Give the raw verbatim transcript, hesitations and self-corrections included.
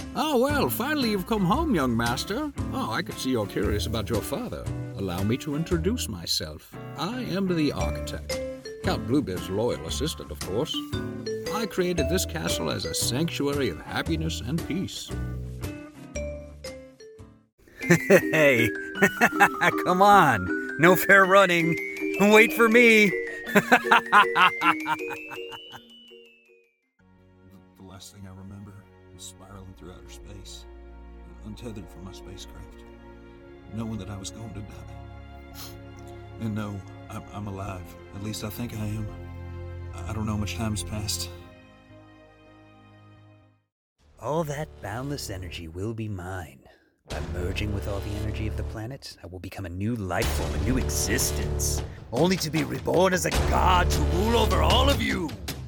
Ah, well, finally you've come home, young master. Oh, I could see you're curious about your father. Allow me to introduce myself. I am the architect. Count Bluebeard's loyal assistant, of course. I created this castle as a sanctuary of happiness and peace. Hey, come on. No fair running. Wait for me. The last thing I remember was spiraling through outer space, untethered from my spacecraft, knowing that I was going to die. And no, I'm, I'm alive. At least I think I am. I don't know how much time has passed. All that boundless energy will be mine. By merging with all the energy of the planet, I will become a new life form, a new existence, only to be reborn as a god to rule over all of you.